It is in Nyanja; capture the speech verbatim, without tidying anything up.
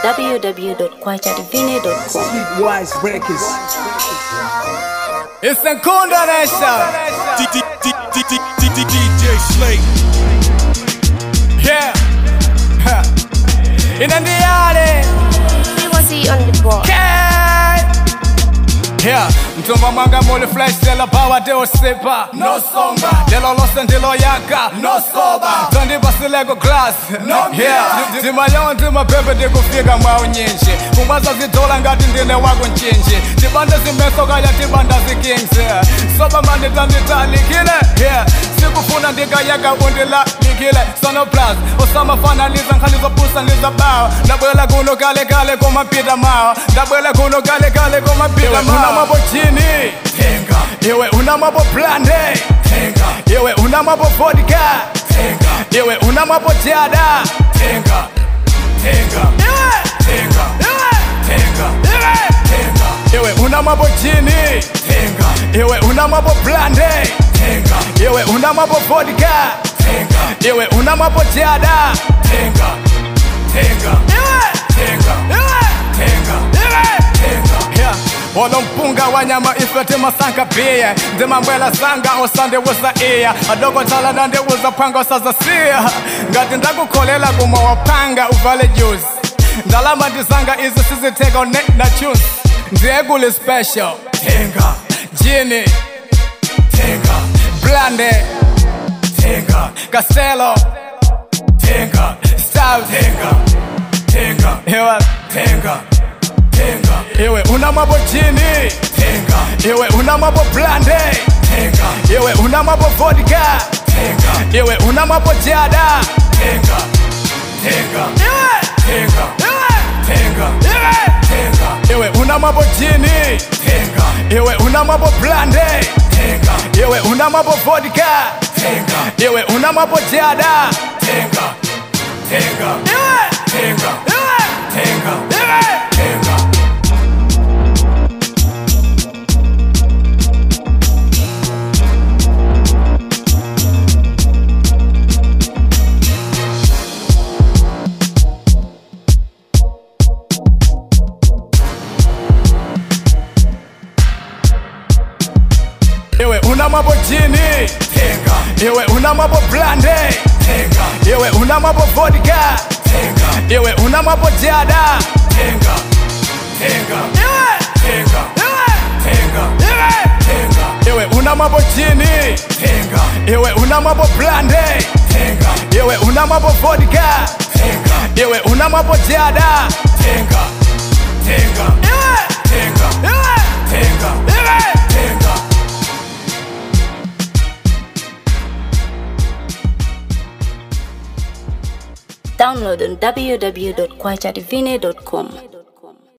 w w w dot kwacha divine dot com. Wise Records. It's a combination. D J Slate. Yeah. In the alley. We will see on the board. Yeah, mtumba mwanga mole flash dela power deo sipa no somba delo losen delo yaka no soba tandi basilego glass no yeah tima yon tima pepe de kufika mwa nyinji kumbaza zitola ngati ndine wako nchinji tibanda zimeso kaya tibanda zikingse soba mande tandi tali kile yeah sikufuna ndika yaka undila likile sono plus osama fanaliza nkhalizo pusa niza bao ndabwela kuno kale kale koma pita mao ndabwela kuno kale kale koma pita mao unamapo chini tenga iwe unamapo blande tenga iwe unamapo vodka tenga iwe unamapo jada tenga tenga iwe tenga iwe tenga iwe tenga iwe unamapo chini tenga iwe unamapo blande tenga iwe unamapo vodka tenga iwe unamapo jada tenga tenga iwe tenga iwe tenga iwe tenga yeah. Wolo mpunga wanyama ifete masanka pia ndema mbwela sanga osande wosa iya adogo tala nande wosa panga saza siya ngati ndakukolela kuma wapanga uvale juice ndalama ndisanga izi siziteka one na choose ndiegule special tenga jini tenga blande tenga Castello tenga Stout tenga tenga hewa tenga tenga iwe unamapo chini tenga iwe unamapo blande tenga iwe unamapo vodka tenga iwe unamapo jada tenga tenga iwe tenga iwe tenga iwe tenga iwe unamapo chini tenga iwe unamapo blande tenga iwe unamapo vodka tenga iwe unamapo jada tenga tenga iwe tenga iwe tenga iwe tenga iwe unamapo chini tenga iwe unamapo blande tenga iwe unamapo vodka tenga iwe unamapo jada tenga tenga iwe tenga iwe tenga iwe tenga iwe unamapo chini tenga iwe unamapo blande tenga iwe unamapo vodka tenga iwe unamapo jada tenga tenga iwe tenga iwe tenga iwe tenga. Download on w w w dot kwacha divine dot com.